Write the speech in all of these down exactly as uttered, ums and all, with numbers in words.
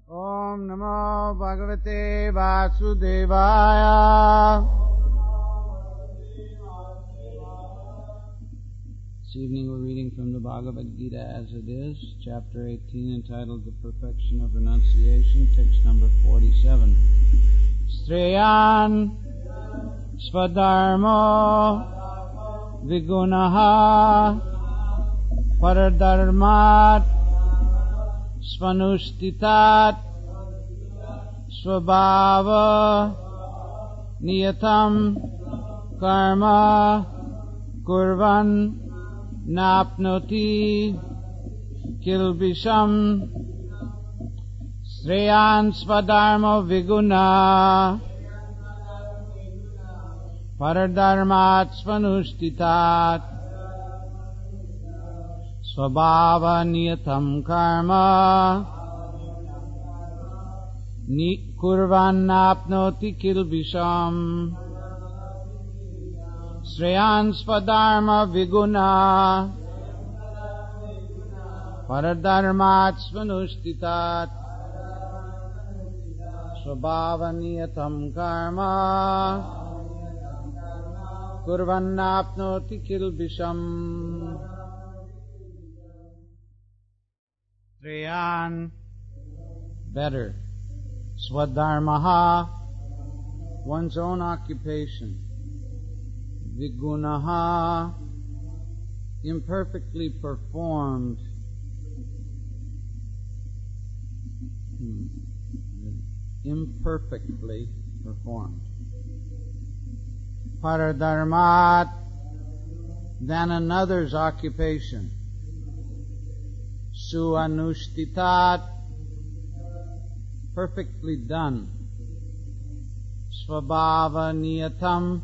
Om Namo Bhagavate Vasudevaya. This evening we're reading from the Bhagavad Gita as it is, chapter eighteen, entitled The Perfection of Renunciation, text number forty-seven. Streyan Swadharmo Vigunaha Paradharmat Svanustitat Swabhava Niyatam Karma Kurvan Napnoti Kilbisham Sreyan Swadharmo Viguna Paradharmat Svanustitat Swabhava Niyatam Karma Ni Kurvan Napnoti Kilbisham Sreyan Swadharma Viguna Paradharmat Svanustitat Swabhava Niyatam Karma Kurvan Napnoti Kilbisham. Sreyan, better. Swadharmaha, one's own occupation. Vigunaha, imperfectly performed. Hmm. Imperfectly performed. Paradharmat, than another's occupation. Suanushtitat, perfectly done. Swabhava niyatam,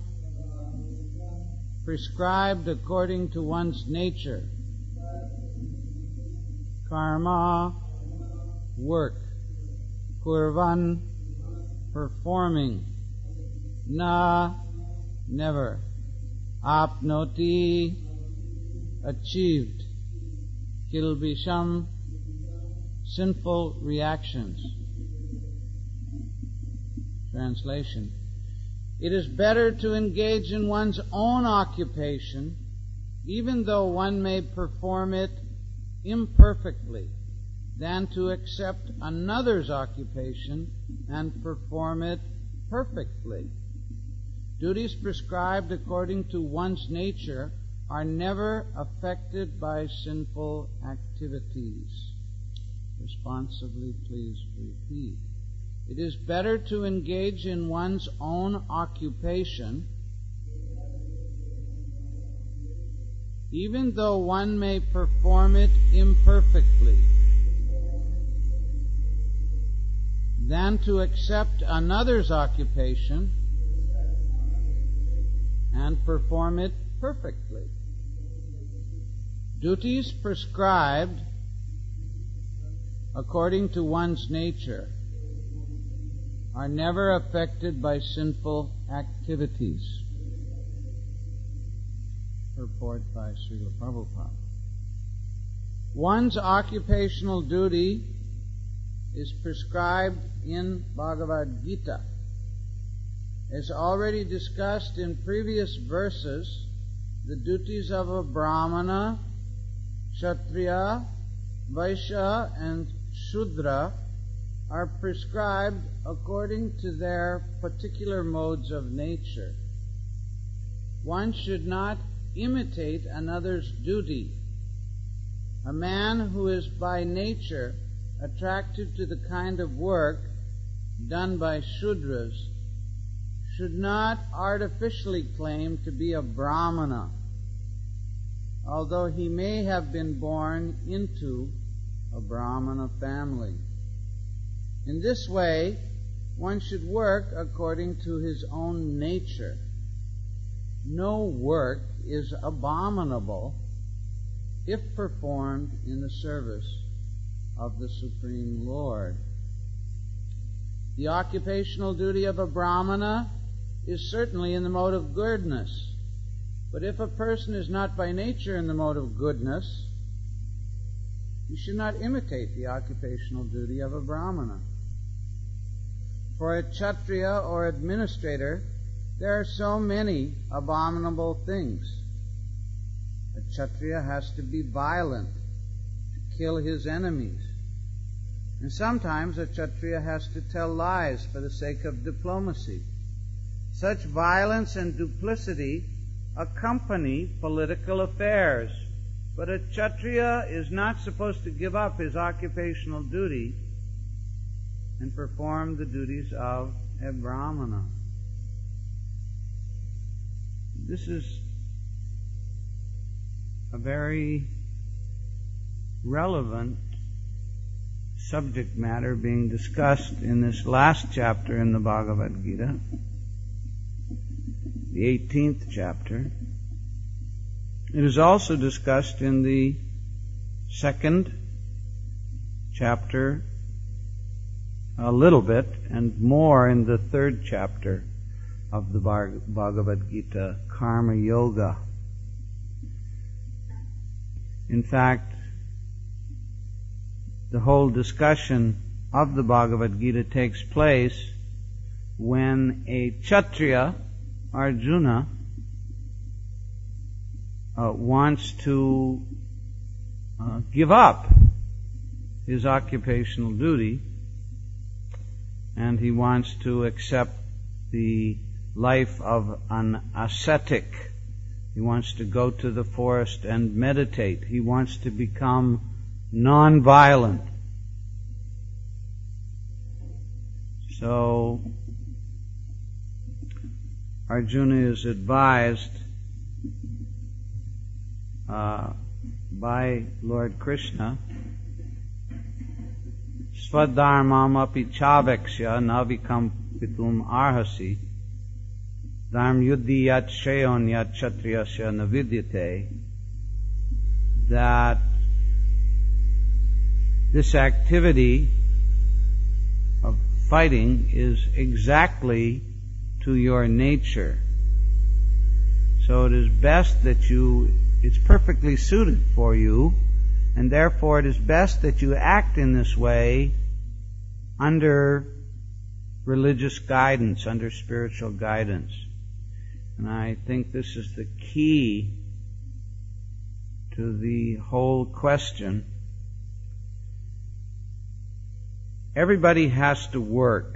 prescribed according to one's nature. Karma, work. Kurvan, performing. Na, never. Apnoti, achieved. Kilbisham, sinful reactions. Translation. It is better to engage in one's own occupation, even though one may perform it imperfectly, than to accept another's occupation and perform it perfectly. Duties prescribed according to one's nature are never affected by sinful activities. Responsibly, please repeat. It is better to engage in one's own occupation, even though one may perform it imperfectly, than to accept another's occupation and perform it perfectly. Duties prescribed according to one's nature are never affected by sinful activities. Purport by Srila Prabhupada. One's occupational duty is prescribed in Bhagavad Gita. As already discussed in previous verses, the duties of a Brahmana, Kshatriya, Vaishya, and Shudra are prescribed according to their particular modes of nature. One should not imitate another's duty. A man who is by nature attracted to the kind of work done by Shudras should not artificially claim to be a Brahmana, although he may have been born into a Brahmana family. In this way, one should work according to his own nature. No work is abominable if performed in the service of the Supreme Lord. The occupational duty of a Brahmana is certainly in the mode of goodness, but if a person is not by nature in the mode of goodness, you should not imitate the occupational duty of a Brahmana. For a Kshatriya or administrator, there are so many abominable things. A Kshatriya has to be violent, to kill his enemies. And sometimes a Kshatriya has to tell lies for the sake of diplomacy. Such violence and duplicity accompany political affairs. But a Kshatriya is not supposed to give up his occupational duty and perform the duties of a Brahmana. This is a very relevant subject matter being discussed in this last chapter in the Bhagavad Gita, the eighteenth chapter. It is also discussed in the second chapter a little bit, and more in the third chapter of the Bhagavad Gita, Karma Yoga. In fact, the whole discussion of the Bhagavad Gita takes place when a Kshatriya, Arjuna, uh, wants to uh, give up his occupational duty, and he wants to accept the life of an ascetic. He wants to go to the forest and meditate. He wants to become non-violent. So Arjuna is advised uh, by Lord Krishna, Swadharmam api chaveksya navikam pitum arhasi dharm yuddhi yat shayon yat kshatriyasya navidyate, that this activity of fighting is exactly to your nature. So it is best that you, it's perfectly suited for you, and therefore it is best that you act in this way under religious guidance, under spiritual guidance. And I think this is the key to the whole question. Everybody has to work.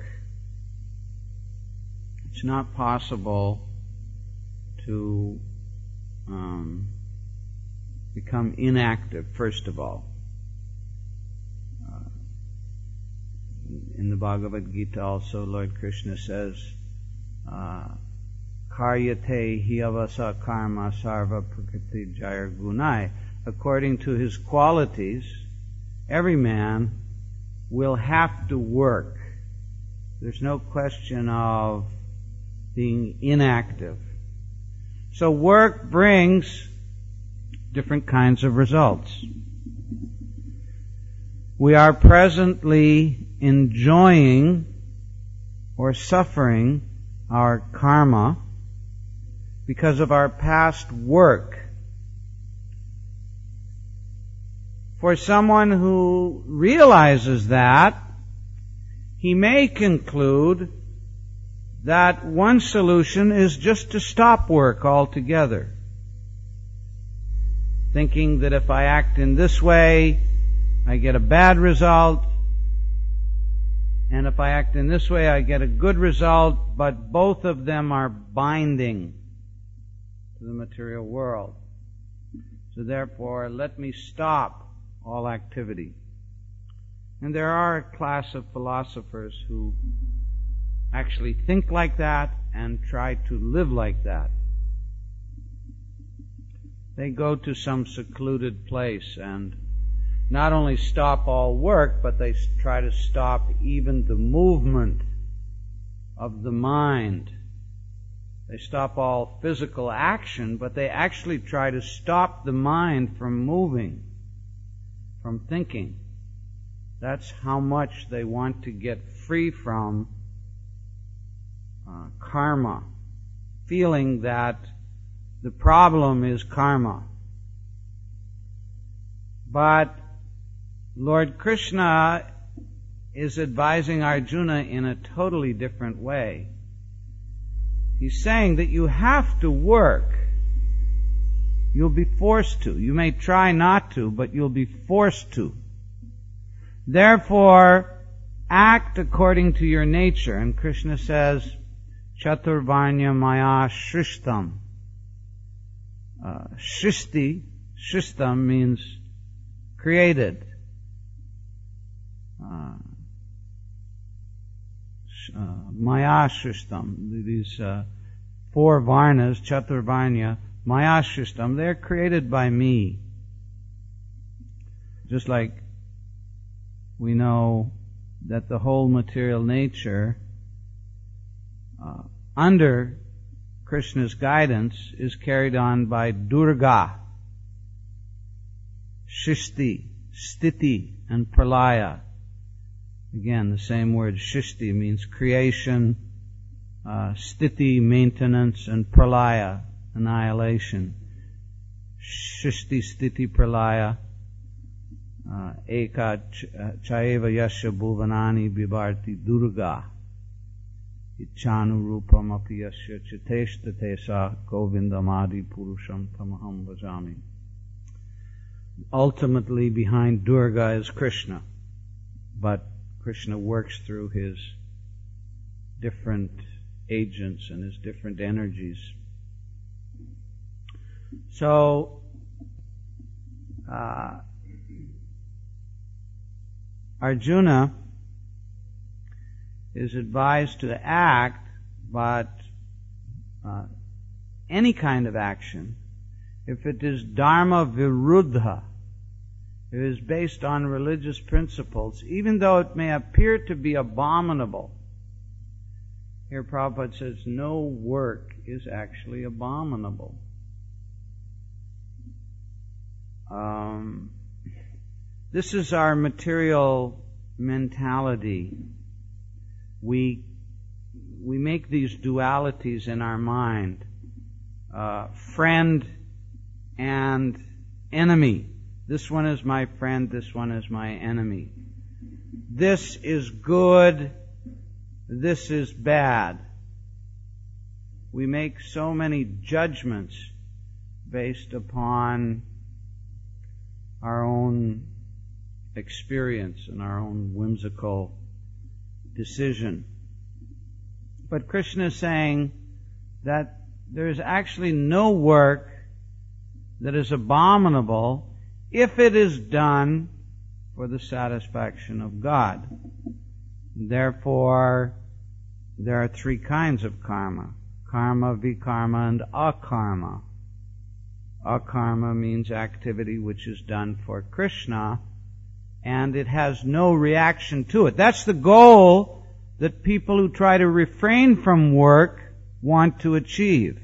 It's not possible to um, become inactive, first of all. Uh, in the Bhagavad Gita also, Lord Krishna says, uh, Karyate hiyavasa karma sarva prakriti jayar gunai. According to his qualities, every man will have to work. There's no question of being inactive. So work brings different kinds of results. We are presently enjoying or suffering our karma because of our past work. For someone who realizes that, he may conclude that one solution is just to stop work altogether, thinking that if I act in this way, I get a bad result, and if I act in this way, I get a good result, but both of them are binding to the material world. So therefore, let me stop all activity. And there are a class of philosophers who actually think like that and try to live like that. They go to some secluded place and not only stop all work, but they try to stop even the movement of the mind. They stop all physical action, but they actually try to stop the mind from moving, from thinking. That's how much they want to get free from uh, karma, feeling that the problem is karma. But Lord Krishna is advising Arjuna in a totally different way. He's saying that you have to work. You'll be forced to. You may try not to, but you'll be forced to. Therefore, act according to your nature. And Krishna says, Chaturvarnya Maya Shrishtam. Uh, Shristi, Shristam means created. Uh, uh, Maya Shrishtam. These uh, four Varnas, Chaturvarnya, Maya Shrishtam, they're created by me. Just like we know that the whole material nature, uh, under Krishna's guidance, is carried on by Durga, Shishti, Stiti, and Pralaya. Again, the same word, Shishti, means creation, uh, Stiti, maintenance, and Pralaya, annihilation. Shishti, Stiti, Pralaya, uh, Eka Chaeva Yasya Bhuvanani Bibharti Durga. Ichanu Rupam Api Yasya Chiteshtate Sa Govindamadi Purusham Tamaham Vajami. Ultimately, behind Durga is Krishna, but Krishna works through his different agents and his different energies. So, uh, Arjuna is advised to act, but uh, any kind of action, if it is dharma viruddha, it is based on religious principles, even though it may appear to be abominable. Here Prabhupada says no work is actually abominable. Um, this is our material mentality. We we make these dualities in our mind, uh, friend and enemy. This one is my friend, this one is my enemy. This is good, this is bad. We make so many judgments based upon our own experience and our own whimsical decision. But Krishna is saying that there is actually no work that is abominable if it is done for the satisfaction of God. Therefore, there are three kinds of karma: karma, vikarma, and akarma. Akarma means activity which is done for Krishna, and it has no reaction to it. That's the goal that people who try to refrain from work want to achieve.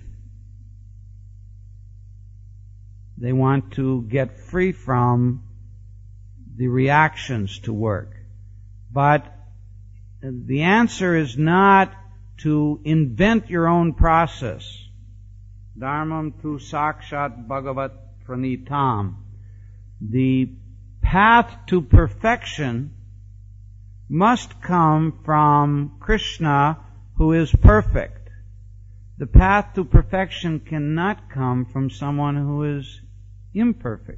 They want to get free from the reactions to work. But the answer is not to invent your own process. Dharmam tu sakshat bhagavat pranitam. The path to perfection must come from Krishna, who is perfect. The path to perfection cannot come from someone who is imperfect.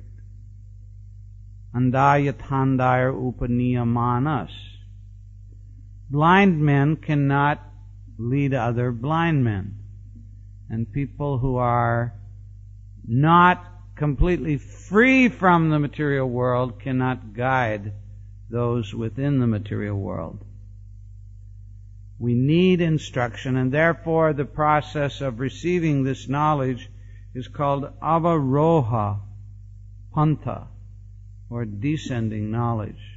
Andayathandayar upaniyamanas. Blind men cannot lead other blind men. And people who are not completely free from the material world cannot guide those within the material world. We need instruction, and therefore the process of receiving this knowledge is called avaroha panta, or descending knowledge.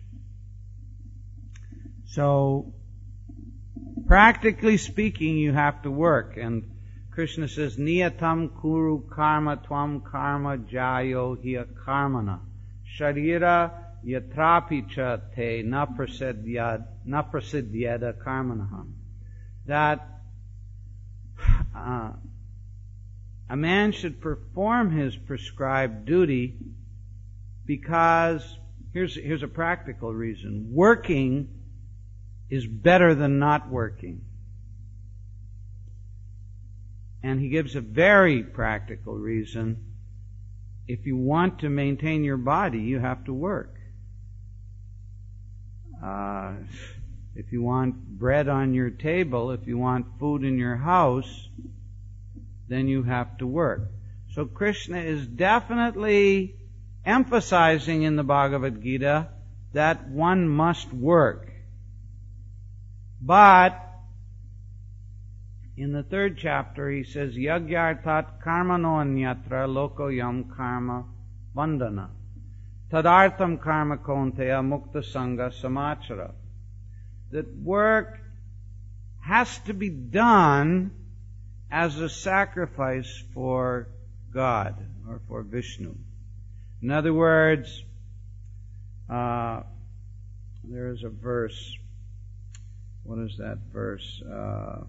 So, practically speaking, you have to work, and Krishna says, Niyatam kuru karma tvam karma jayo hiya karmana. Sharira yatrapi cha te na prasiddhyada karmanaham. That uh, a man should perform his prescribed duty because, here's, here's a practical reason. Working is better than not working. And he gives a very practical reason. If you want to maintain your body, you have to work. Uh, if you want bread on your table, if you want food in your house, then you have to work. So Krishna is definitely emphasizing in the Bhagavad Gita that one must work. But in the third chapter he says, Yagyartat karmano anyatra loko yam karma vandana. Tadartham karma konteya mukta sangha samachara. That work has to be done as a sacrifice for God or for Vishnu. In other words, uh, there is a verse. What is that verse? Uh,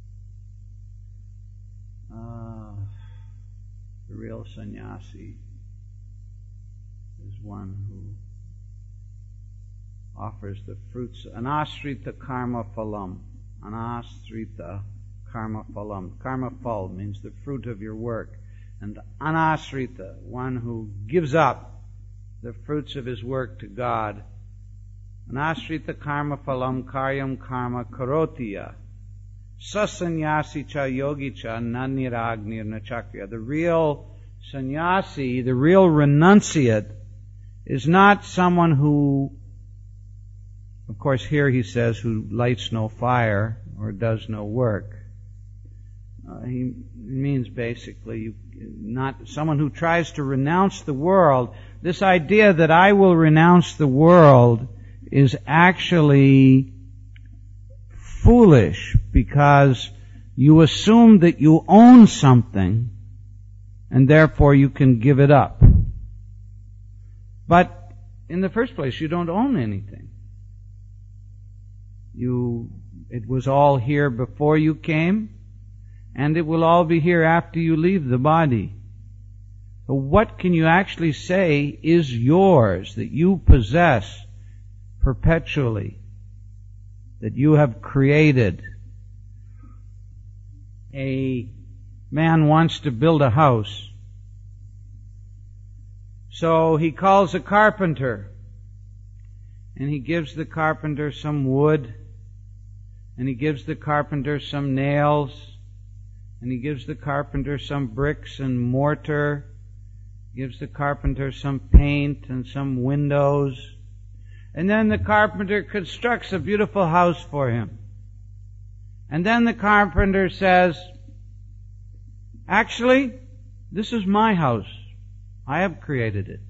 uh, the real sannyasi is one who offers the fruits. Anasrita karma phalam. Anasrita karma phalam. Karma phal means the fruit of your work. And anasrita, one who gives up the fruits of his work to God. Anasrita karma phalam karyam karma karotiya. Sasanyasi cha yogi cha naniragnir nachakya. The real sannyasi, the real renunciate, is not someone who, of course here he says, who lights no fire or does no work. Uh, he means basically you, not someone who tries to renounce the world. This idea that I will renounce the world is actually foolish, because you assume that you own something and therefore you can give it up. But in the first place, you don't own anything. You, it was all here before you came, and it will all be here after you leave the body. So what can you actually say is yours, that you possess perpetually, that you have created? A man wants to build a house. So he calls a carpenter, and he gives the carpenter some wood, and he gives the carpenter some nails, and he gives the carpenter some bricks and mortar, gives the carpenter some paint and some windows, and then the carpenter constructs a beautiful house for him. And then the carpenter says, actually, this is my house. I have created it.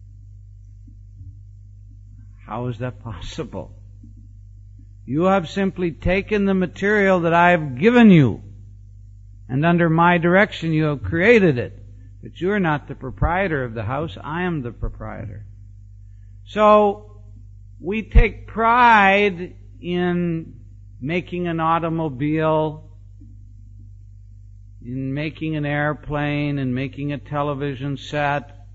How is that possible? You have simply taken the material that I have given you, and under my direction you have created it. But you are not the proprietor of the house. I am the proprietor. So, we take pride in making an automobile, in making an airplane, in making a television set.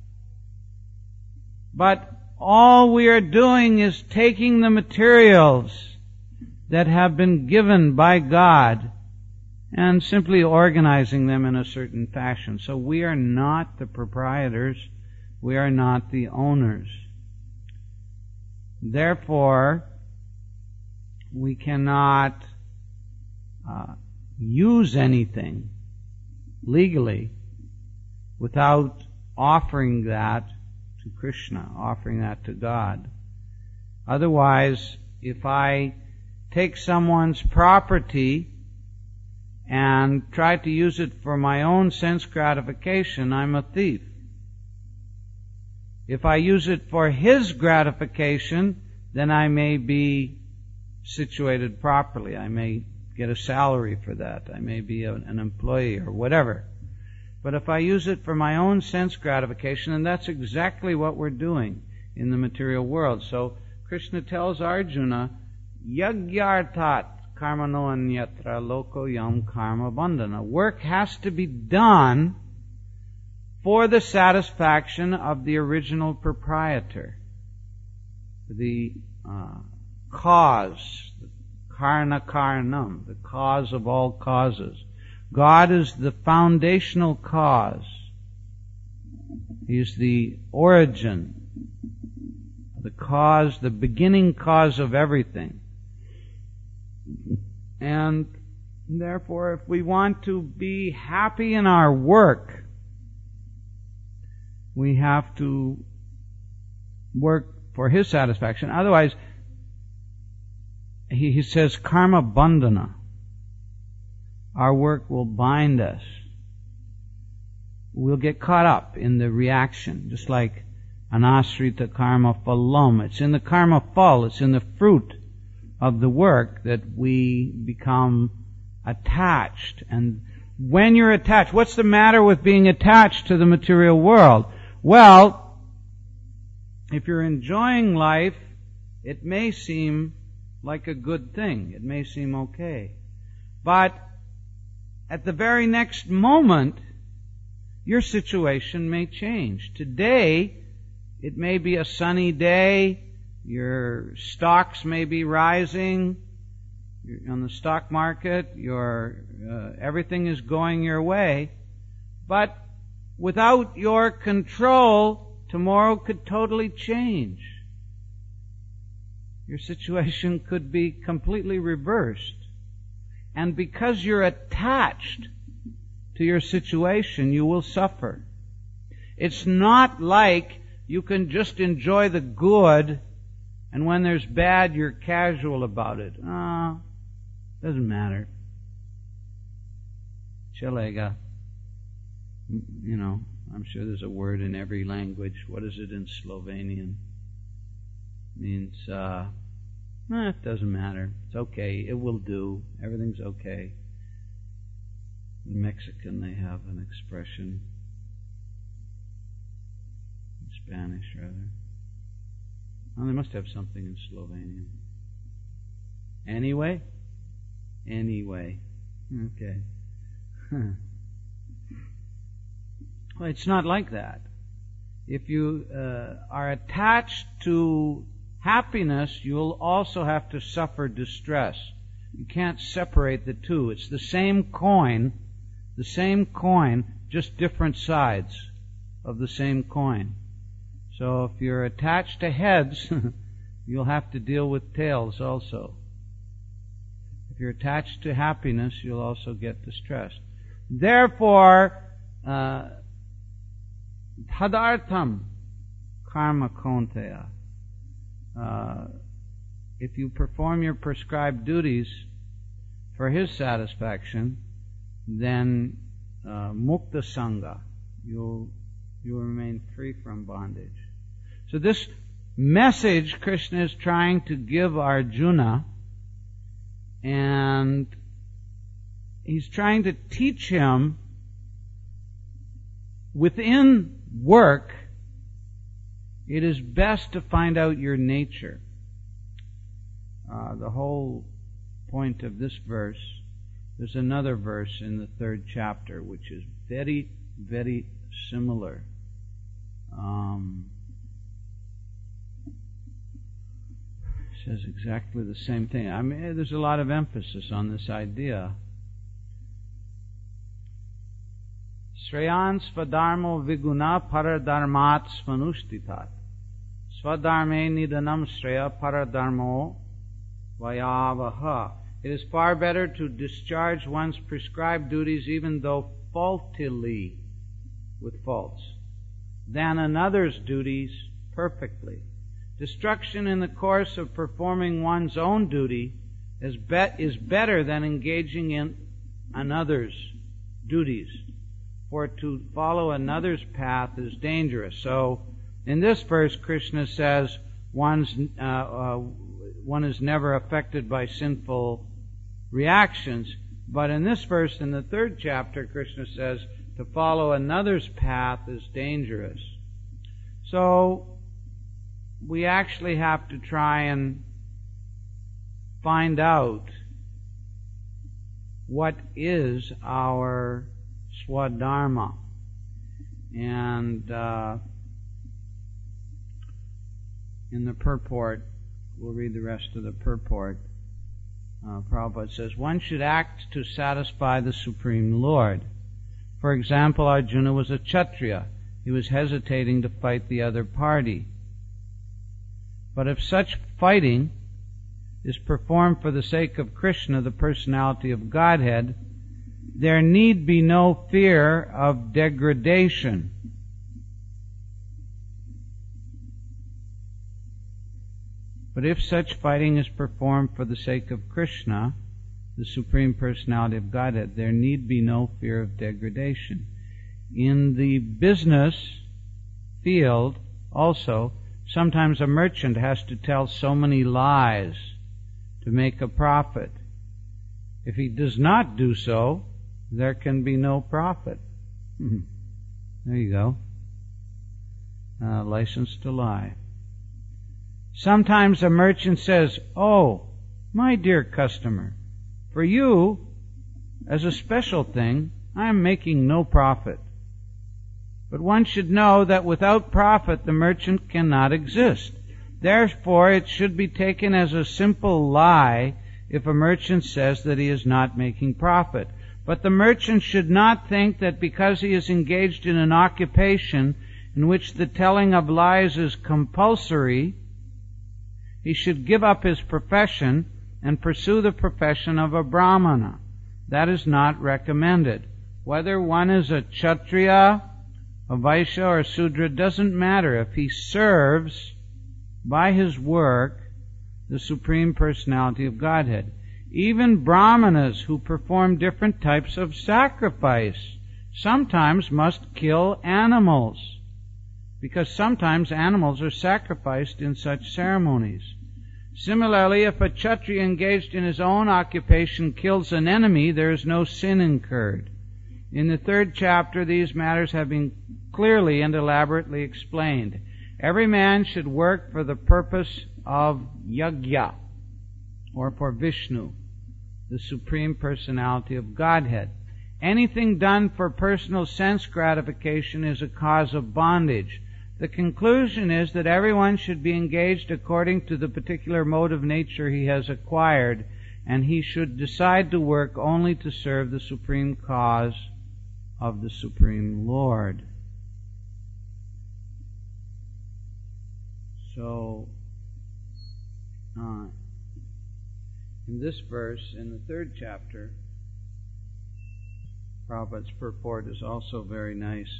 But all we are doing is taking the materials that have been given by God and simply organizing them in a certain fashion. So we are not the proprietors. We are not the owners. Therefore, we cannot uh, use anything legally without offering that to Krishna, offering that to God. Otherwise, if I take someone's property and try to use it for my own sense gratification, I'm a thief. If I use it for his gratification, then I may be situated properly. I may get a salary for that. I may be a, an employee or whatever. But if I use it for my own sense gratification, and that's exactly what we're doing in the material world. So Krishna tells Arjuna, Yagyartat karmano anyatra loko yam karma bandhana. Work has to be done for the satisfaction of the original proprietor, the uh, cause, karna karnam, the cause of all causes. God is the foundational cause. He's the origin, the cause, the beginning cause of everything. And therefore, if we want to be happy in our work, we have to work for His satisfaction. Otherwise, he, he says, karma bandhana. Our work will bind us. We'll get caught up in the reaction, just like anasrita karma phalam. It's in the karma phal, it's in the fruit of the work that we become attached. And when you're attached, what's the matter with being attached to the material world? Well, if you're enjoying life, it may seem like a good thing. It may seem okay. But at the very next moment, your situation may change. Today, it may be a sunny day. Your stocks may be rising on the stock market. Your uh, everything is going your way. But without your control, tomorrow could totally change. Your situation could be completely reversed. And because you're attached to your situation, you will suffer. It's not like you can just enjoy the good, and when there's bad, you're casual about it. Ah, oh, doesn't matter. Chalega. You know, I'm sure there's a word in every language. What is it in Slovenian? It means, uh, eh, it doesn't matter. It's okay. It will do. Everything's okay. In Mexican, they have an expression. In Spanish, rather. Oh, they must have something in Slovenian. Anyway? Anyway. Okay. Huh. Well, it's not like that. If you uh, are attached to happiness, you'll also have to suffer distress. You can't separate the two. It's the same coin, the same coin, just different sides of the same coin. So if you're attached to heads, you'll have to deal with tails also. If you're attached to happiness, you'll also get distressed. Therefore, uh, tadartham karma konteya. Uh, if you perform your prescribed duties for His satisfaction, then uh, mukta sangha, you'll you'll remain free from bondage. So this message Krishna is trying to give Arjuna, and He's trying to teach him within work, it is best to find out your nature. Uh, the whole point of this verse, there's another verse in the third chapter which is very, very similar. Um, says exactly the same thing. I mean, there's a lot of emphasis on this idea. Shreyans svadharmo viguna paradharmat svanushtitat. Swadharme nidanam shreya paradharmo vayavaha. It is far better to discharge one's prescribed duties even though faultily, with faults, than another's duties perfectly. Destruction in the course of performing one's own duty is, be- is better than engaging in another's duties. For to follow another's path is dangerous. So, in this verse, Krishna says one's, uh, uh, one is never affected by sinful reactions. But in this verse, in the third chapter, Krishna says to follow another's path is dangerous. So, we actually have to try and find out what is our swadharma. And uh, in the purport, we'll read the rest of the purport. uh, Prabhupada says, one should act to satisfy the Supreme Lord. For example, Arjuna was a Kshatriya. He was hesitating to fight the other party. But if such fighting is performed for the sake of Krishna, the personality of Godhead, there need be no fear of degradation. But if such fighting is performed for the sake of Krishna, the Supreme Personality of Godhead, there need be no fear of degradation. In the business field, also, sometimes a merchant has to tell so many lies to make a profit. If he does not do so, there can be no profit. There you go. Uh, license to lie. Sometimes a merchant says, "Oh, my dear customer, for you, as a special thing, I am making no profit." But one should know that without profit the merchant cannot exist. Therefore, it should be taken as a simple lie if a merchant says that he is not making profit. But the merchant should not think that because he is engaged in an occupation in which the telling of lies is compulsory, he should give up his profession and pursue the profession of a brahmana. That is not recommended. Whether one is a Kshatriya, a Vaishya, or a Sudra, doesn't matter if he serves by his work the Supreme Personality of Godhead. Even brahmanas who perform different types of sacrifice sometimes must kill animals, because sometimes animals are sacrificed in such ceremonies. Similarly, if a Kshatriya engaged in his own occupation kills an enemy, there is no sin incurred. In the third chapter, these matters have been clearly and elaborately explained. Every man should work for the purpose of yajna, or for Vishnu, the Supreme Personality of Godhead. Anything done for personal sense gratification is a cause of bondage. The conclusion is that everyone should be engaged according to the particular mode of nature he has acquired, and he should decide to work only to serve the supreme cause of the Supreme Lord. So, uh, in this verse, in the third chapter, Prabhupada's purport is also very nice.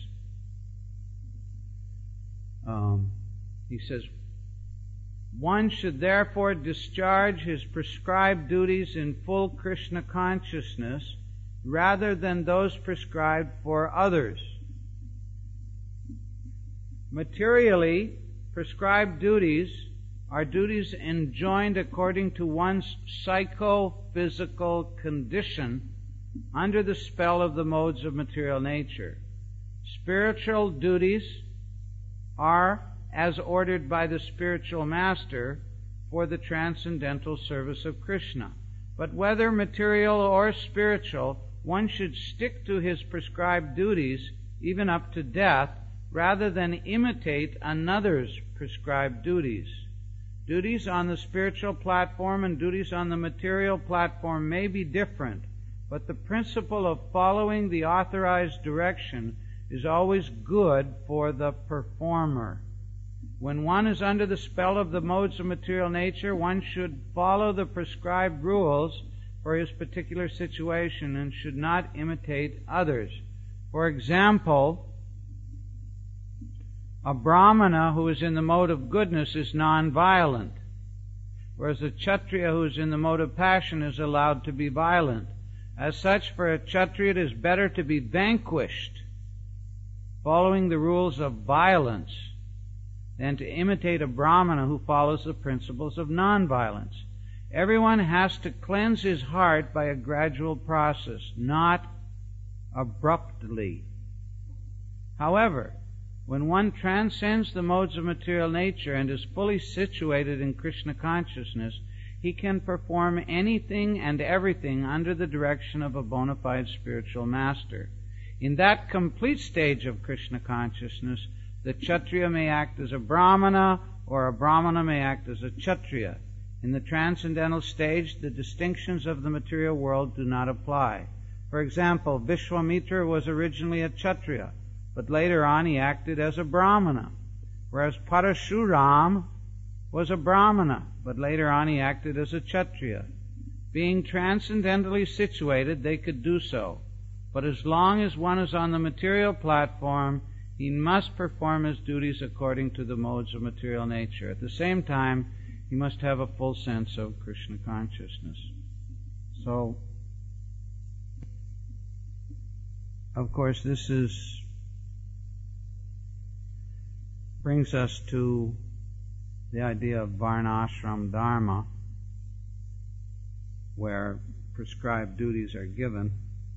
Um, he says, one should therefore discharge his prescribed duties in full Krishna consciousness rather than those prescribed for others. Materially, prescribed duties are duties enjoined according to one's psychophysical condition under the spell of the modes of material nature. Spiritual duties are as ordered by the spiritual master for the transcendental service of Krishna. But whether material or spiritual, one should stick to his prescribed duties even up to death, rather than imitate another's prescribed duties. Duties on the spiritual platform and duties on the material platform may be different, but the principle of following the authorized direction is always good for the performer. When one is under the spell of the modes of material nature, one should follow the prescribed rules for his particular situation and should not imitate others. For example, a brahmana who is in the mode of goodness is non-violent, whereas a Kshatriya who is in the mode of passion is allowed to be violent. As such, for a Kshatriya it is better to be vanquished, following the rules of violence, than to imitate a brahmana who follows the principles of non-violence. Everyone has to cleanse his heart by a gradual process, not abruptly. However, when one transcends the modes of material nature and is fully situated in Krishna consciousness, he can perform anything and everything under the direction of a bona fide spiritual master. In that complete stage of Krishna consciousness, the Kshatriya may act as a brahmana, or a brahmana may act as a Kshatriya. In the transcendental stage, the distinctions of the material world do not apply. For example, Vishwamitra was originally a Kshatriya, but later on he acted as a Brahmana, whereas Parashuram was a Brahmana, but later on he acted as a Kshatriya. Being transcendentally situated, they could do so, but as long as one is on the material platform, he must perform his duties according to the modes of material nature. At the same time, he must have a full sense of Krishna consciousness. So, of course, this is brings us to the idea of Varnashram Dharma, where prescribed duties are given.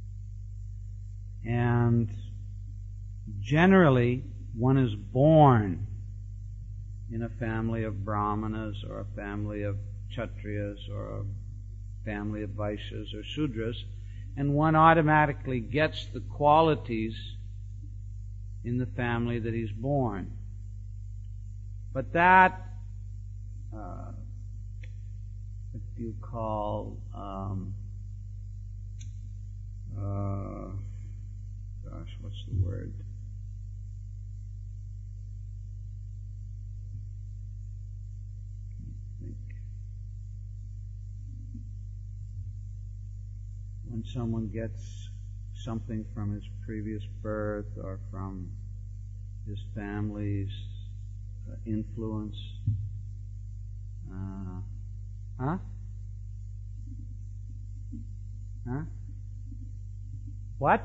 And generally, one is born in a family of Brahmanas or a family of Kshatriyas or a family of Vaishyas or Shudras, and one automatically gets the qualities in the family that he's born. But that, uh, what do you call, um, uh, gosh, what's the word? When someone gets something from his previous birth or from his family's uh, influence. Uh, huh? Huh? What?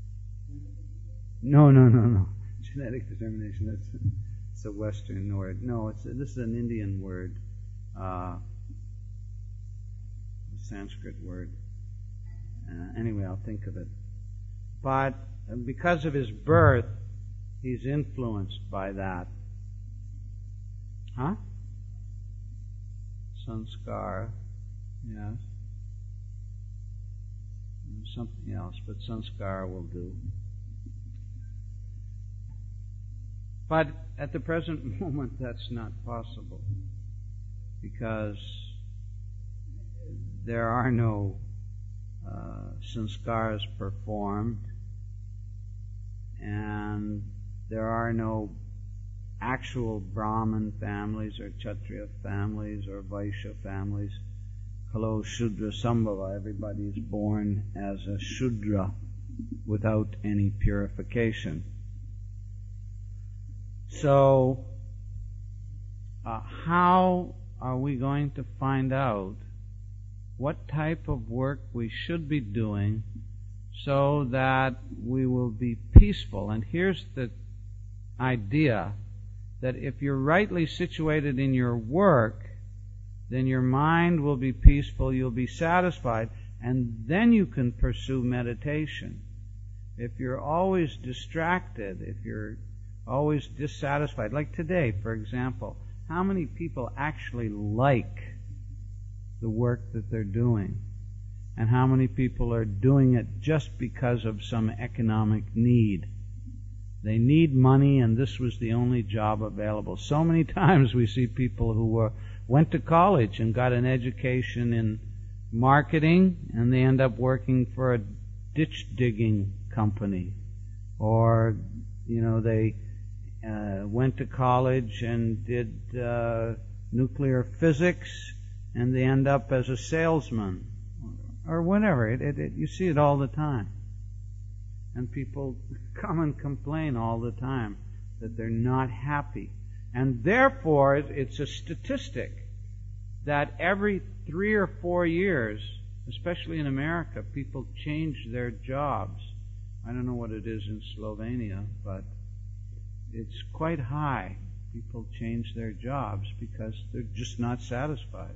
No, no, no, no. Genetic determination, that's it's a Western word. No, it's a, this is an Indian word, uh, a Sanskrit word. Uh, anyway, I'll think of it. But because of his birth, he's influenced by that. Huh? Sanskara, yes. Something else, but sanskara will do. But at the present moment, that's not possible, because there are no uh, sanskaras performed, and there are no actual Brahmin families or Kshatriya families or Vaishya families. Kalo Shudra Sambhava, everybody is born as a Shudra without any purification. So, uh, how are we going to find out what type of work we should be doing so that we will be peaceful? And here's the idea, that if you're rightly situated in your work, then your mind will be peaceful, you'll be satisfied, and then you can pursue meditation. If you're always distracted, if you're always dissatisfied, like today, for example, how many people actually like the work that they're doing? And how many people are doing it just because of some economic need? They need money, and this was the only job available. So many times we see people who were went to college and got an education in marketing, and they end up working for a ditch digging company. Or, you know, they uh, went to college and did uh, nuclear physics, and they end up as a salesman. Or whatever. It, it, it, you see it all the time. And people come and complain all the time that they're not happy. And therefore, it's a statistic that every three or four years, especially in America, people change their jobs. I don't know what it is in Slovenia, but it's quite high. People change their jobs because they're just not satisfied.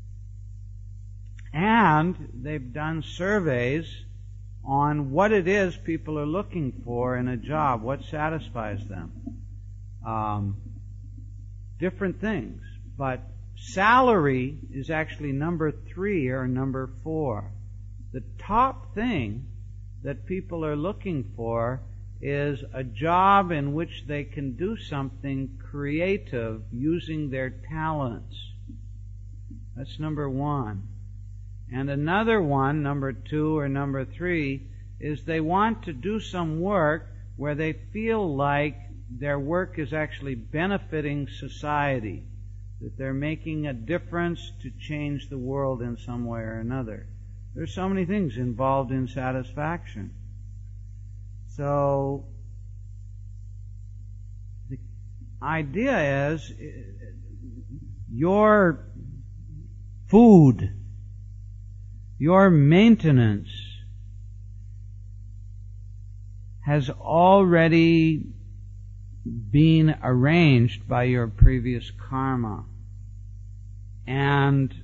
And they've done surveys on what it is people are looking for in a job, what satisfies them. Um, different things, but salary is actually number three or number four. The top thing that people are looking for is a job in which they can do something creative using their talents. That's number one. And another one, number two or number three, is they want to do some work where they feel like their work is actually benefiting society, that they're making a difference to change the world in some way or another. There's so many things involved in satisfaction. So the idea is your food, your maintenance has already been arranged by your previous karma. And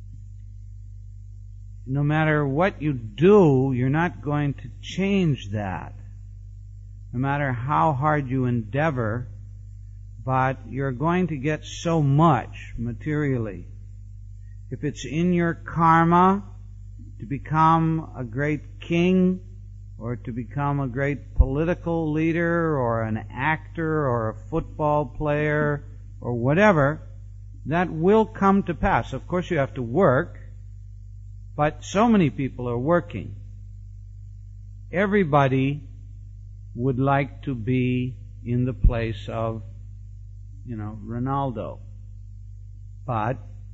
no matter what you do, you're not going to change that. No matter how hard you endeavor, but you're going to get so much materially. If it's in your karma to become a great king, or to become a great political leader, or an actor, or a football player, or whatever, that will come to pass. Of course you have to work, but so many people are working. Everybody would like to be in the place of, you know, Ronaldo. But,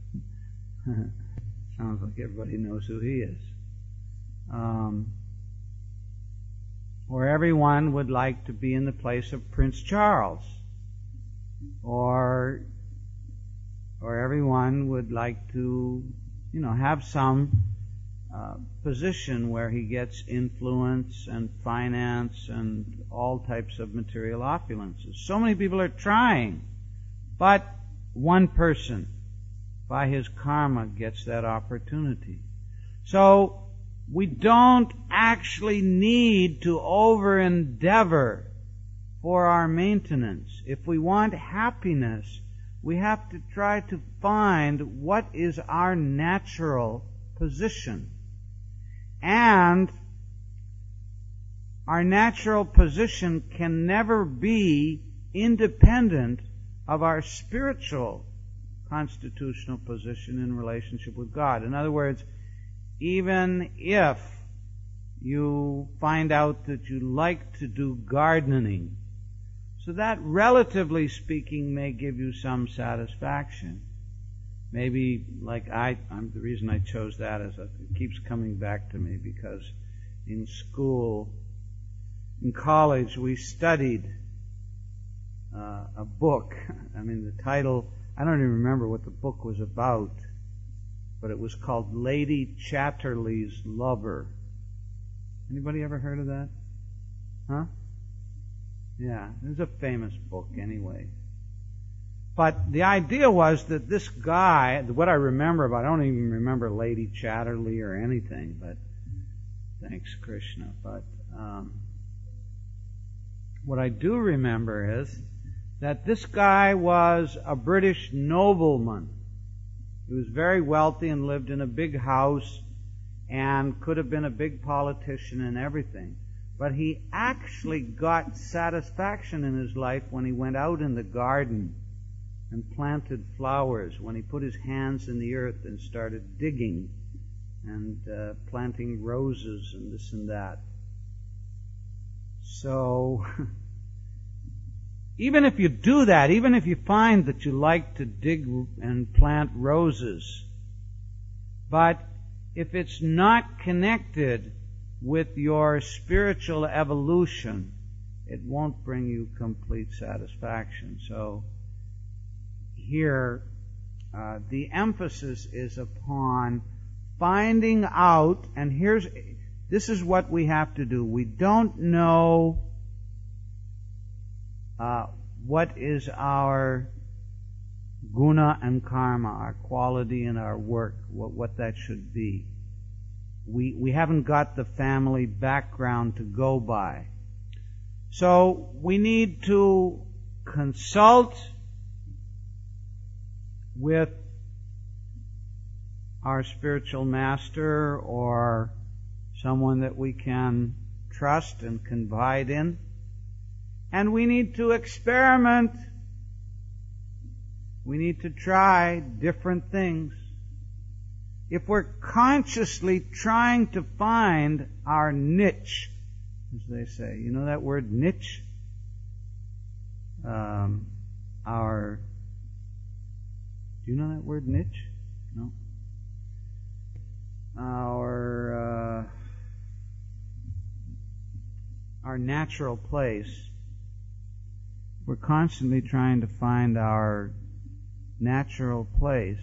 sounds like everybody knows who he is. Um, or everyone would like to be in the place of Prince Charles. Or, or everyone would like to, you know, have some uh, position where he gets influence and finance and all types of material opulences. So many people are trying, but one person, by his karma, gets that opportunity. So, we don't actually need to over-endeavor for our maintenance. If we want happiness, we have to try to find what is our natural position. And our natural position can never be independent of our spiritual constitutional position in relationship with God. In other words, even if you find out that you like to do gardening, so that, relatively speaking, may give you some satisfaction. Maybe, like I, I'm, the reason I chose that is that it keeps coming back to me, because in school, in college, we studied uh, a book. I mean, the title, I don't even remember what the book was about, but it was called Lady Chatterley's Lover. Anybody ever heard of that? Huh? Yeah, it was a famous book anyway. But the idea was that this guy, what I remember about, I don't even remember Lady Chatterley or anything, but thanks Krishna. But um, what I do remember is that this guy was a British nobleman. He was very wealthy and lived in a big house and could have been a big politician and everything. But he actually got satisfaction in his life when he went out in the garden and planted flowers, when he put his hands in the earth and started digging and uh, planting roses and this and that. So, even if you do that, even if you find that you like to dig and plant roses, but if it's not connected with your spiritual evolution, it won't bring you complete satisfaction. So here, uh, the emphasis is upon finding out, and here's, this is what we have to do. We don't know uh, what is our guna and karma, our quality and our work, what, what that should be. We, we haven't got the family background to go by. So we need to consult with our spiritual master or someone that we can trust and confide in. And we need to experiment. We need to try different things. if we're consciously trying to find our niche, as they say, you know that word niche? Um, our, do you know that word niche? No? Our, uh, our natural place. We're constantly trying to find our natural place.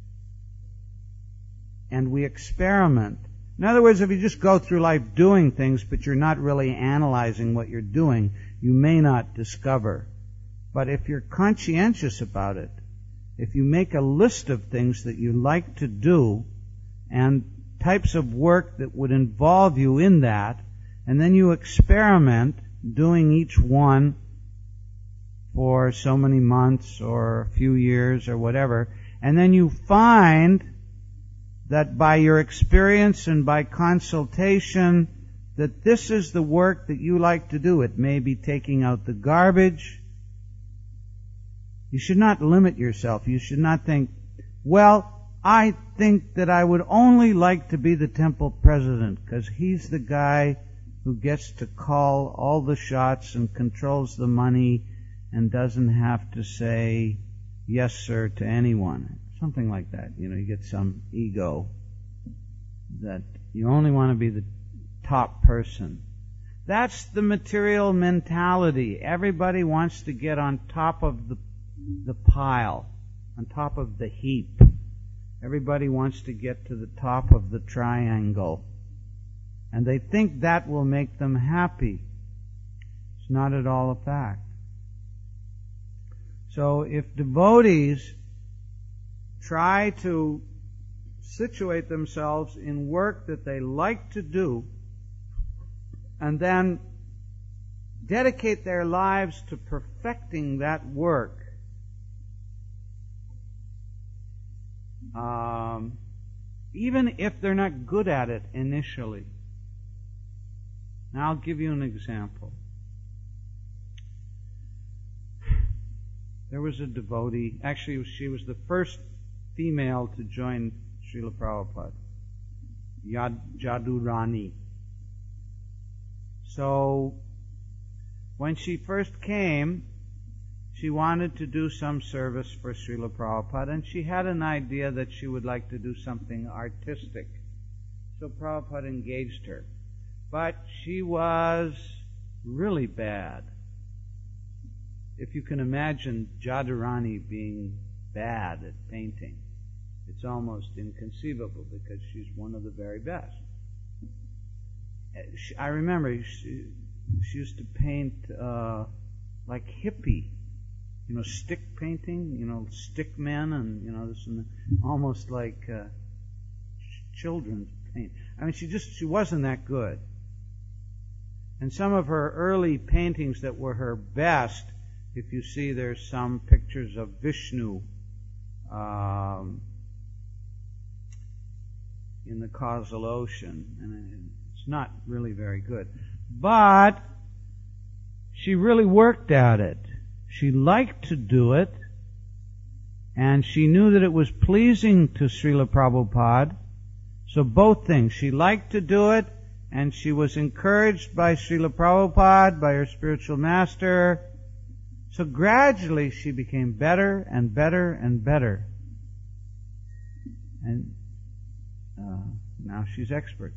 And we experiment. In other words, if you just go through life doing things, but you're not really analyzing what you're doing, you may not discover. But if you're conscientious about it, if you make a list of things that you like to do and types of work that would involve you in that, and then you experiment doing each one for so many months or a few years or whatever, and then you find that by your experience and by consultation, that this is the work that you like to do. It may be taking out the garbage. You should not limit yourself. You should not think, well, I think that I would only like to be the temple president because he's the guy who gets to call all the shots and controls the money and doesn't have to say yes, sir, to anyone. Something like that. You know, you get some ego that you only want to be the top person. That's the material mentality. Everybody wants to get on top of the, the pile, on top of the heap. Everybody wants to get to the top of the triangle. And they think that will make them happy. It's not at all a fact. So if devotees try to situate themselves in work that they like to do and then dedicate their lives to perfecting that work, um, even if they're not good at it initially. Now I'll give you an example. There was a devotee, actually she was the first female to join Srila Prabhupada, Yad, Jadurani. So, when she first came, she wanted to do some service for Srila Prabhupada, and she had an idea that she would like to do something artistic. So Prabhupada engaged her. But she was really bad. If you can imagine Jadurani being bad at painting, it's almost inconceivable because she's one of the very best. I remember she, she used to paint uh, like hippie, you know, stick painting, you know, stick men, and you know, this and that, almost like uh, children's paint. I mean, she just she wasn't that good. And some of her early paintings that were her best, if you see, there's some pictures of Vishnu um, in the causal ocean, and it's not really very good. But she really worked at it. She liked to do it, and she knew that it was pleasing to Srila Prabhupada. So both things. She liked to do it, and she was encouraged by Srila Prabhupada, by her spiritual master. So gradually she became better and better and better. And uh, now she's expert.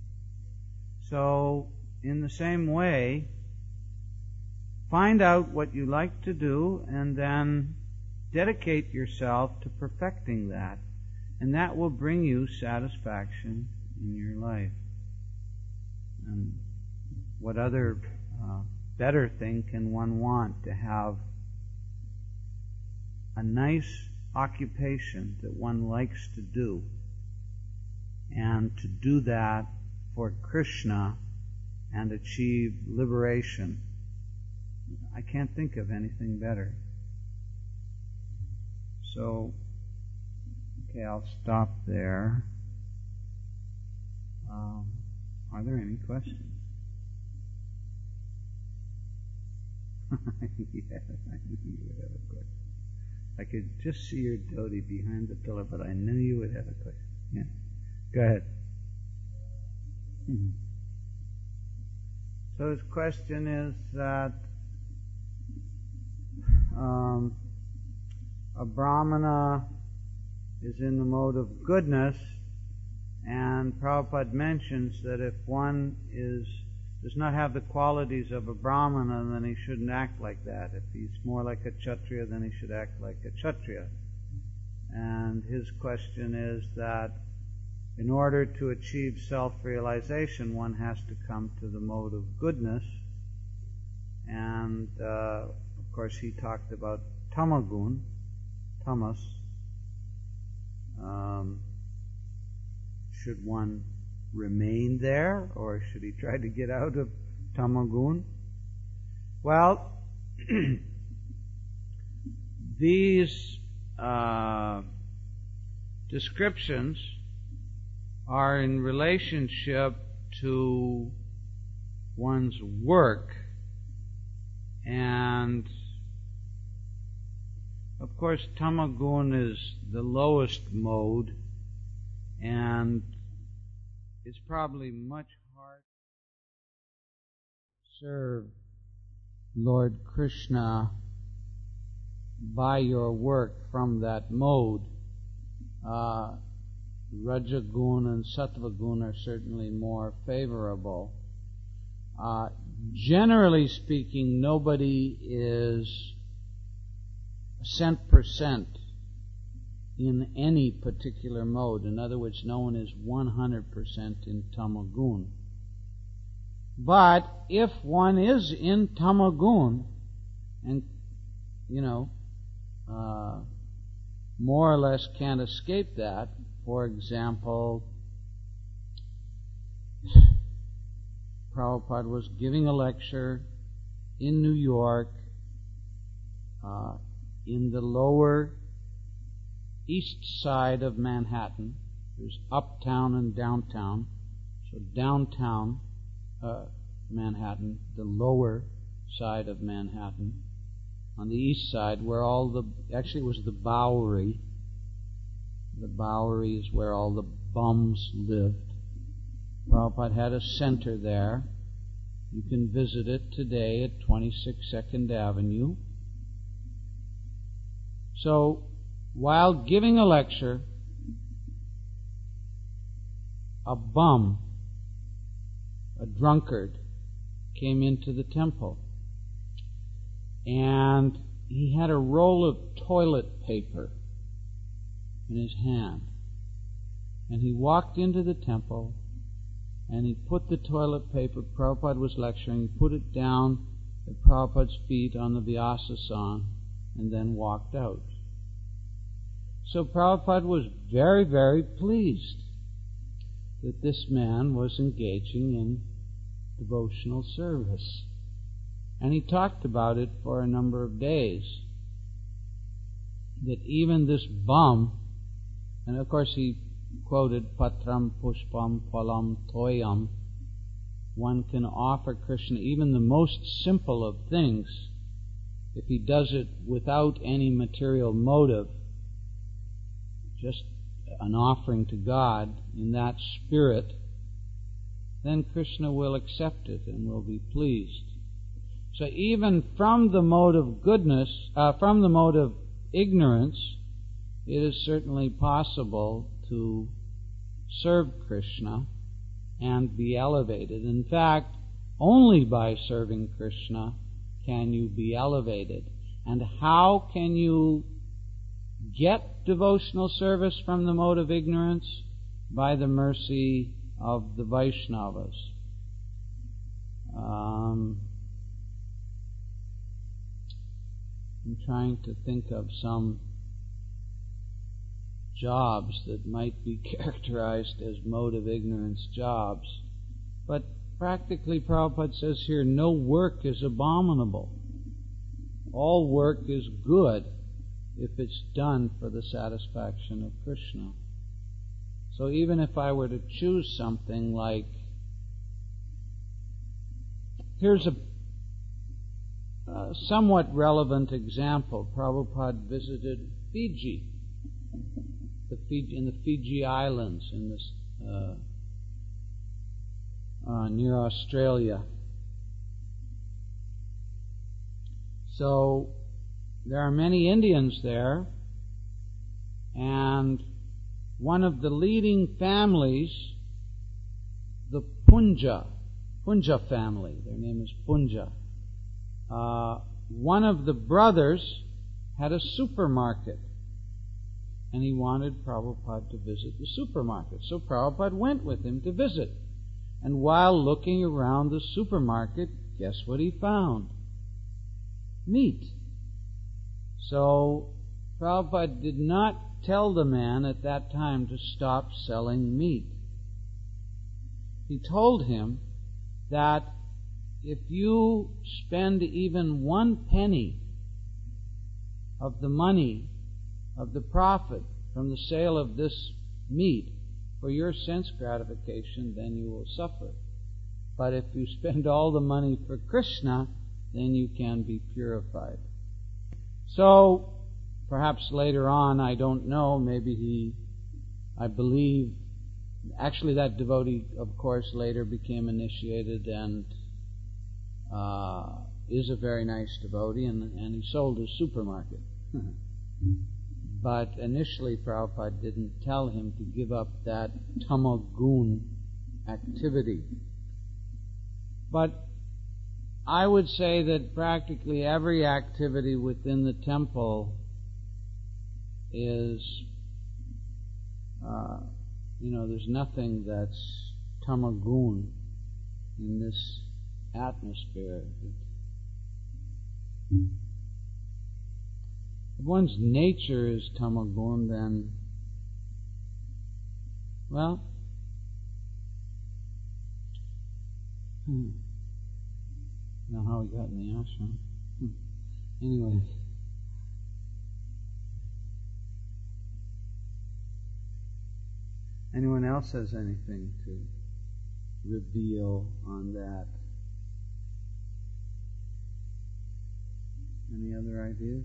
So, in the same way, find out what you like to do and then dedicate yourself to perfecting that. And that will bring you satisfaction in your life. And what other uh, better thing can one want to have a nice occupation that one likes to do, and to do that for Krishna and achieve liberation? I can't think of anything better. So, okay, I'll stop there. Um, are there any questions? Yes, I knew you would have a question. I could just see your devotee behind the pillar, but I knew you would have a question. Yeah. Go ahead. Mm-hmm. So his question is that um, a brahmana is in the mode of goodness, and Prabhupada mentions that if one is does not have the qualities of a brahmana, then he shouldn't act like that. If he's more like a kshatriya, then he should act like a kshatriya. And his question is that in order to achieve self-realization, one has to come to the mode of goodness. And, uh, of course, he talked about tamagun, tamas. Um, should one remain there, or should he try to get out of tamagun? Well, these uh, descriptions are in relationship to one's work, and of course tamagun is the lowest mode, and it's probably much harder to serve Lord Krishna by your work from that mode. Uh, Rajagun and Sattvagun are certainly more favorable. Uh, generally speaking, nobody is cent percent in any particular mode. In other words, no one is one hundred percent in tamagun. But if one is in tamagun, and, you know, uh, more or less can't escape that, for example, Prabhupada was giving a lecture in New York, uh, in the lower east side of Manhattan. There's uptown and downtown. So downtown uh, Manhattan, the lower side of Manhattan. On the east side, where all the, actually it was the Bowery. The Bowery is where all the bums lived. Prabhupada had a center there. You can visit it today at twenty-six second Avenue. So, while giving a lecture, a bum, a drunkard, came into the temple. And he had a roll of toilet paper in his hand. And he walked into the temple, and he put the toilet paper, Prabhupada was lecturing, he put it down at Prabhupada's feet on the Vyasasana, and then walked out. So Prabhupada was very, very pleased that this man was engaging in devotional service. And he talked about it for a number of days. That even this bum, and of course he quoted Patram Pushpam Phalam Toyam, one can offer Krishna even the most simple of things if he does it without any material motive, just an offering to God in that spirit, then Krishna will accept it and will be pleased. So even from the mode of goodness, uh, from the mode of ignorance, it is certainly possible to serve Krishna and be elevated. In fact, only by serving Krishna can you be elevated. And how can you get devotional service from the mode of ignorance? By the mercy of the Vaishnavas. Um, I'm trying to think of some jobs that might be characterized as mode of ignorance jobs. But practically, Prabhupada says here, no work is abominable. All work is good if it's done for the satisfaction of Krishna. So even if I were to choose something like, here's a uh, somewhat relevant example. Prabhupada visited Fiji, the Fiji, in the Fiji Islands, in this uh, uh, near Australia. So there are many Indians there, and one of the leading families, the Punja, Punja family, their name is Punja, uh, one of the brothers had a supermarket, and he wanted Prabhupada to visit the supermarket. So Prabhupada went with him to visit. And while looking around the supermarket, guess what he found? Meat. So Prabhupada did not tell the man at that time to stop selling meat. He told him that if you spend even one penny of the money, of the profit from the sale of this meat for your sense gratification, then you will suffer. But if you spend all the money for Krishna, then you can be purified. So, perhaps later on, I don't know, maybe he, I believe, actually that devotee, of course, later became initiated and uh, is a very nice devotee, and, and he sold his supermarket. But initially, Prabhupada didn't tell him to give up that tamagun activity. But I would say that practically every activity within the temple is, uh, you know, there's nothing that's tamagun in this atmosphere. If one's nature is tamagun, then, well, hmm. Now how we got in the ashram. Hmm. Anyway. Anyone else has anything to reveal on that? Any other ideas?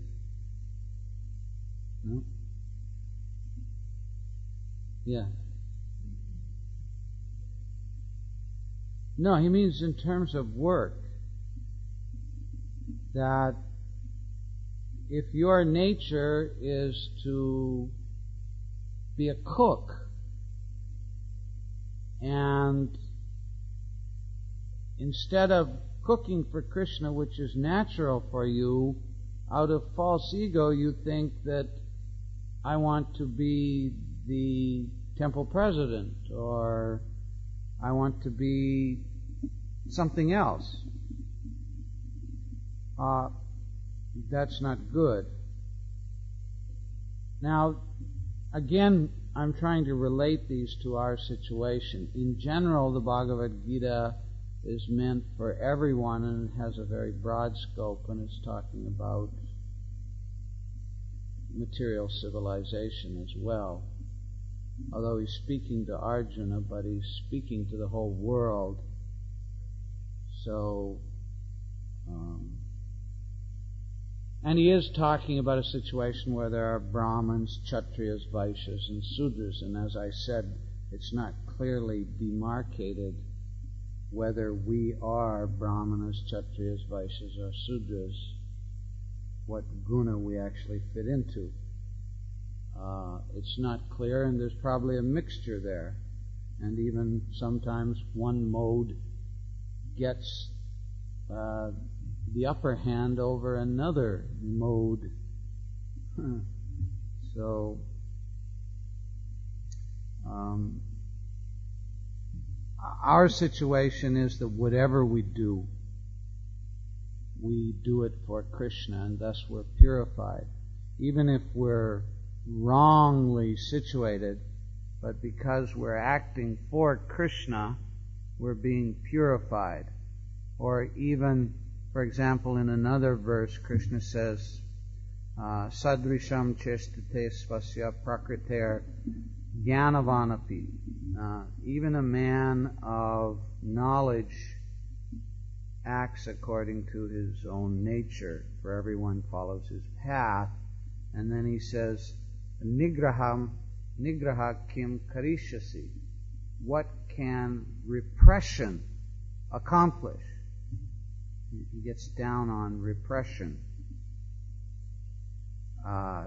No? Yeah. No, he means in terms of work. That if your nature is to be a cook, and instead of cooking for Krishna, which is natural for you, out of false ego you think that I want to be the temple president, or I want to be something else. Uh, that's not good. Now, again, I'm trying to relate these to our situation. In general, the Bhagavad Gita is meant for everyone, and it has a very broad scope, and it's talking about material civilization as well. Although he's speaking to Arjuna, but he's speaking to the whole world. So, um, and he is talking about a situation where there are Brahmins, Kshatriyas, Vaishyas, and Sudras, and as I said, it's not clearly demarcated whether we are Brahmanas, Kshatriyas, Vaishyas, or Sudras, what guna we actually fit into. Uh, it's not clear, and there's probably a mixture there. And even sometimes one mode gets uh, the upper hand over another mode. So, um, our situation is that whatever we do, we do it for Krishna, and thus we're purified. Even if we're wrongly situated, but because we're acting for Krishna, we're being purified. Or even, for example, in another verse, Krishna says, Sadrisham chestate svasya prakriter jnanavanapi. Uh, even a man of knowledge acts according to his own nature, for everyone follows his path. And then he says, Nigraham, nigraha kim karishasi. what can repression accomplish. He gets down on repression. Uh,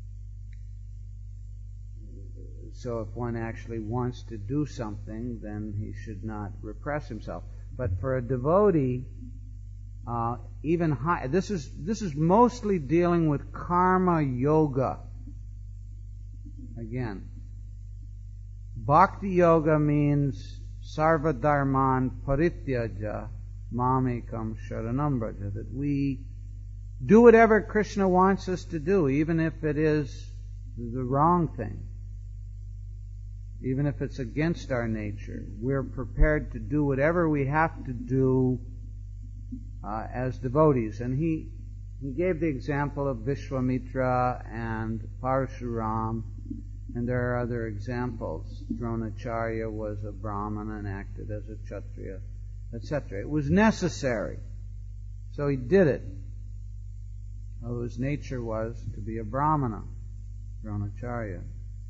so if one actually wants to do something, then he should not repress himself. But for a devotee, uh, even high, this is this is mostly dealing with karma yoga. Again, bhakti yoga means sarva dharman parityaja mamekam sharanam braja, that we do whatever Krishna wants us to do, even if it is the wrong thing, even if it's against our nature. We're prepared to do whatever we have to do uh, as devotees. And he he gave the example of Vishwamitra and Parashuram, and there are other examples. Dronacharya was a Brahmana and acted as a Kshatriya, et cetera. It was necessary, so he did it. Well, his nature was to be a Brahmana, Dronacharya.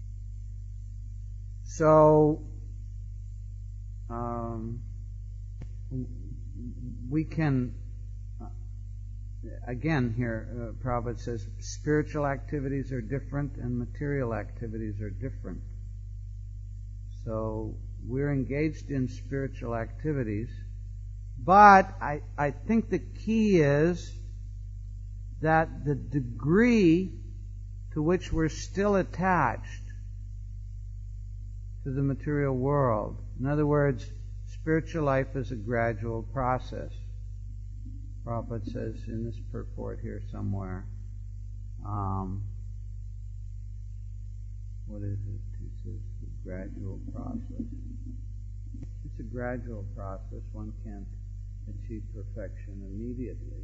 So, um, we can, uh, again here, uh, Prabhupada says, spiritual activities are different and material activities are different. So, we're engaged in spiritual activities, but I, I think the key is that the degree to which we're still attached to the material world. In other words, spiritual life is a gradual process. Prabhupada says in this purport here somewhere, um, what is it? He says the gradual process. It's a gradual process. One can't achieve perfection immediately.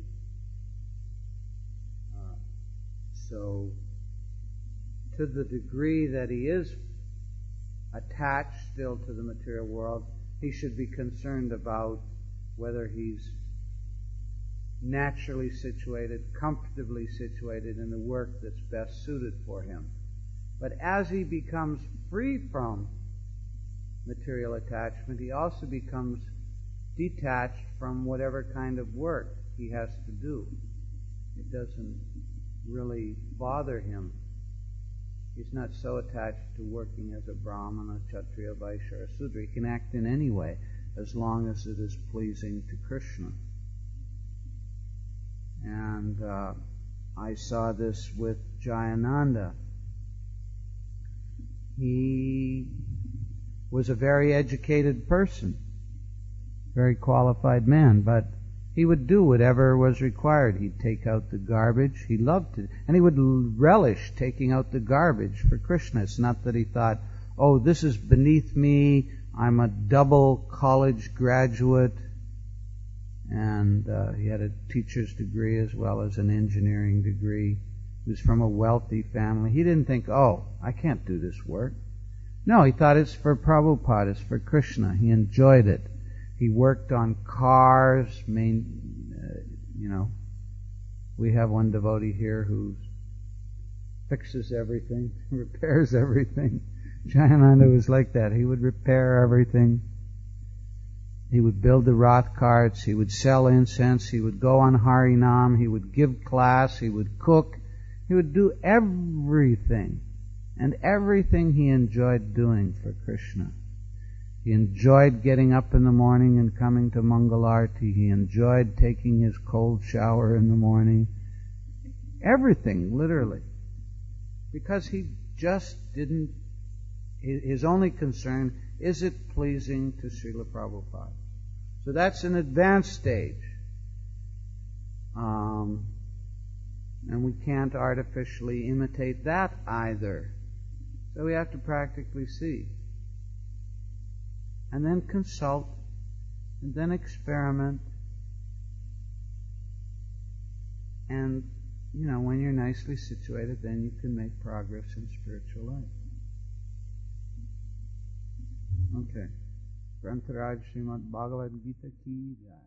Uh, so, to the degree that he is attached still to the material world, he should be concerned about whether he's naturally situated, comfortably situated in the work that's best suited for him. But as he becomes free from material attachment, he also becomes detached from whatever kind of work he has to do. It doesn't really bother him. He's not so attached to working as a Brahmana, Kshatriya, Vaishya, or Sudra. He can act in any way as long as it is pleasing to Krishna. And uh, I saw this with Jayananda. He was a very educated person, very qualified man, but he would do whatever was required. He'd take out the garbage. He loved it. And he would relish taking out the garbage for Krishna. It's not that he thought, oh, this is beneath me. I'm a double college graduate. And uh, he had a teacher's degree as well as an engineering degree. He was from a wealthy family. He didn't think, oh, I can't do this work. No, he thought it's for Prabhupada, it's for Krishna. He enjoyed it. He worked on cars, main, uh, you know, we have one devotee here who fixes everything, repairs everything. Jayananda was like that. He would repair everything. He would build the Rath carts. He would sell incense. He would go on Harinam. He would give class. He would cook. He would do everything. And everything he enjoyed doing for Krishna. He enjoyed getting up in the morning and coming to Mangalarti. He enjoyed taking his cold shower in the morning. Everything, literally. Because he just didn't, his only concern, is it pleasing to Srila Prabhupada? So that's an advanced stage. Um, and we can't artificially imitate that either. So we have to practically see. And then consult, and then experiment. And, you know, when you're nicely situated, then you can make progress in spiritual life. Okay. Grantaraj Srimad Bhagavad Gita ki jai.